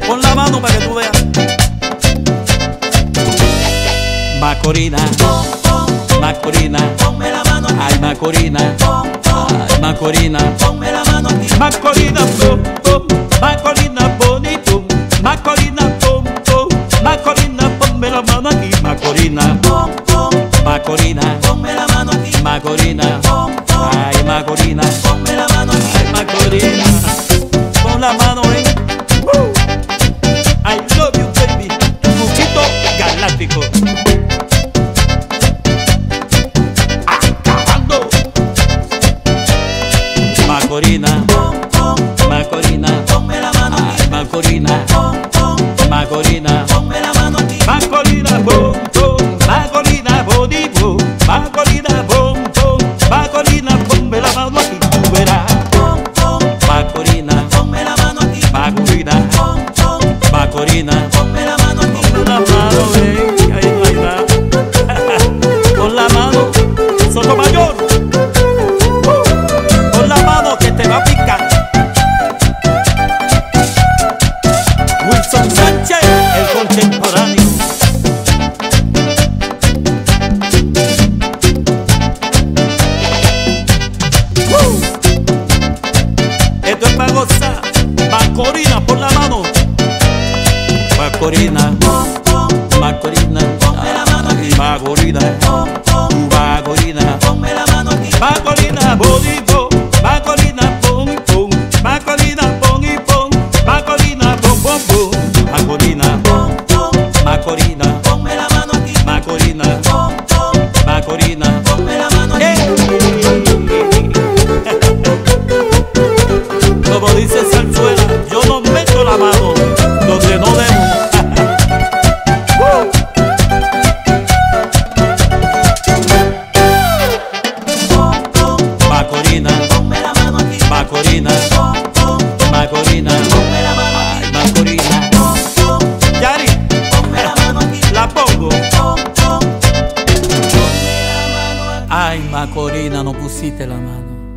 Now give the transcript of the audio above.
Pon la mano para que tú veas. Macorina, Macorina, ponme la mano aquí. ay Macorina, ay Macorina, Ponme la mano aquí. Macorina, pum, pum, Macorina bonito, Macorina, pum, pum, Macorina, ponme la mano aquí, Macorina, Pom, pom, Macorina, ponme la mano aquí. Macorina, Pom, pom, ay Macorina, ponme la mano aquí. ay Macorina, pon la mano en. I love you baby, Cuquito Galáctico. Acabando. Macorina, Pom, pom, Macorina, ponme la mano aquí. ay Macorina, Pom, pom, Macorina, ponme la mano aquí. Macorina, bom, bom, Macorina, bonito, Macorina, bom, bom, Macorina, ponme la mano aquí, tú verás. Pom, pom, Macorina, ponme la mano aquí. Macorina, Pom, pom, Macorina, ponme la mano aquí. pon la mano, ven, ahí no hay nada. Pon la mano, Sotomayor, pon la mano que te va a picar. Wilson Sánchez, el contemporáneo. Esto es para gozar. Macorina, por la mano. Macorina, Pom, pom, Macorina, ponme la mano aquí. Macorina, Pom, pom, Macorina, ponme la mano aquí. Macorina, bonito, Macorina, pum, pum, Macorina, pum y pum, Macorina, pum, pum, pum, Macorina, Pom, pom, Macorina, ponme la mano aquí. Macorina, Pom, pom, Macorina. ponme la mano aquí. Como dice Zarzuela, yo no meto la mano donde no debo. Pom, pom, Macorina, ponme la mano aquí. Macorina, Pom, pom, Macorina, ponme la mano aquí. ay Macorina. Pom, pom, Yari, ponme la mano aquí. la pongo. Pom, pom, ponme la mano aquí. Ay Macorina, no pusiste la mano.